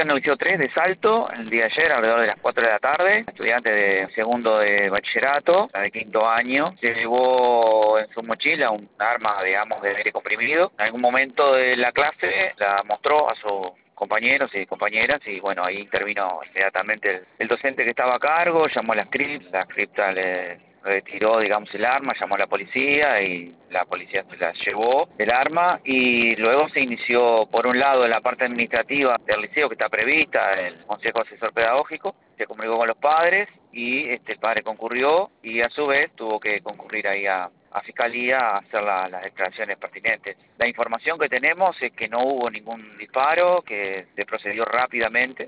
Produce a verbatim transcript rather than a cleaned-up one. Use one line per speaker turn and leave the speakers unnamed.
En el liceo tres de Salto, el día de ayer, alrededor de las cuatro de la tarde, estudiante de segundo de bachillerato, la de quinto año, se llevó en su mochila un arma, digamos, de aire comprimido. En algún momento de la clase la mostró a sus compañeros y compañeras y bueno, ahí intervino inmediatamente el, el docente que estaba a cargo, llamó a la script, la scripta le retiró, digamos, el arma, llamó a la policía y la policía se la llevó el arma y luego se inició, por un lado, en la parte administrativa del liceo que está prevista, el Consejo Asesor Pedagógico, se comunicó con los padres y este, el padre concurrió y a su vez tuvo que concurrir ahí a, a Fiscalía a hacer la, las declaraciones pertinentes. La información que tenemos es que no hubo ningún disparo, que se procedió rápidamente